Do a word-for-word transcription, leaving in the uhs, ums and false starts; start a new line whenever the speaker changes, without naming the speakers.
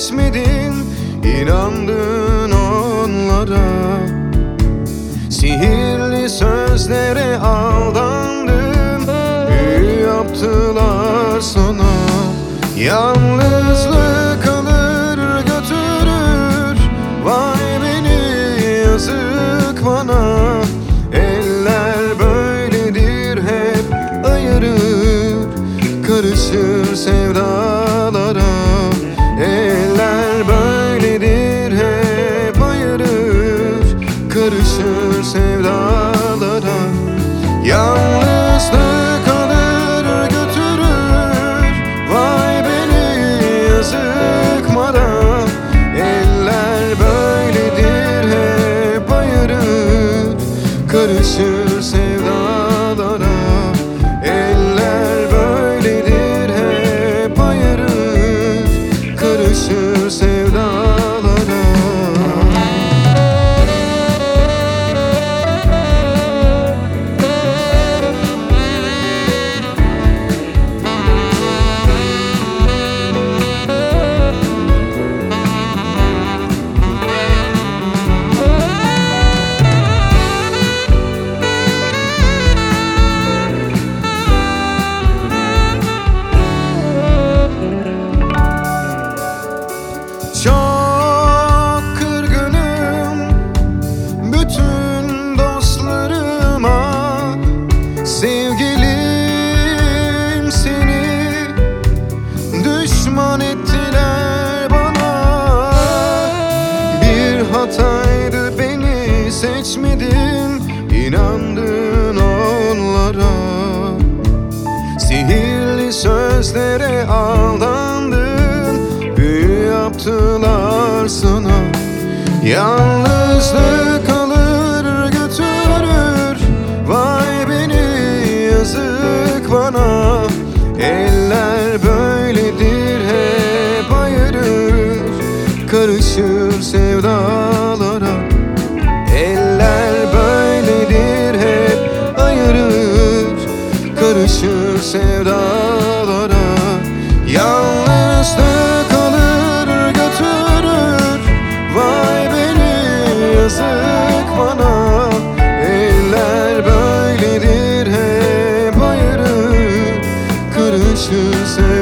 seçmedin, inandın onlara. Sihirli sözlere aldandın, büyü yaptılar sana. Yalnızlık alır götürür, vay beni yazık bana. Eller böyledir, hep ayırır, karışır sevdalara. Eller böyledir, hep ayırır, karışır sevdalara. Yalnızlık alır götürür, vay beni yazık bana. Eller böyledir, hep ayırır, karışır sevdalara. Eller böyledir, hep ayırır, karışır sevdalara. Çok kırgınım bütün dostlarıma. Sevgilim, seni düşman ettiler bana. Bir hataydı, beni seçmedin, inandın onlara. Sihirli sözlere aldandın, büyü yaptılar sana. Yalnızlık alır götürür, vay beni yazık bana. Eller böyledir, hep ayırır, karışır sevdalara. Eller böyledir, hep ayırır, karışır sevdalara. Yalnızlık alır götürür, vay beni yazık bana. Eller böyledir, hep ayırır, karışır sevdalara.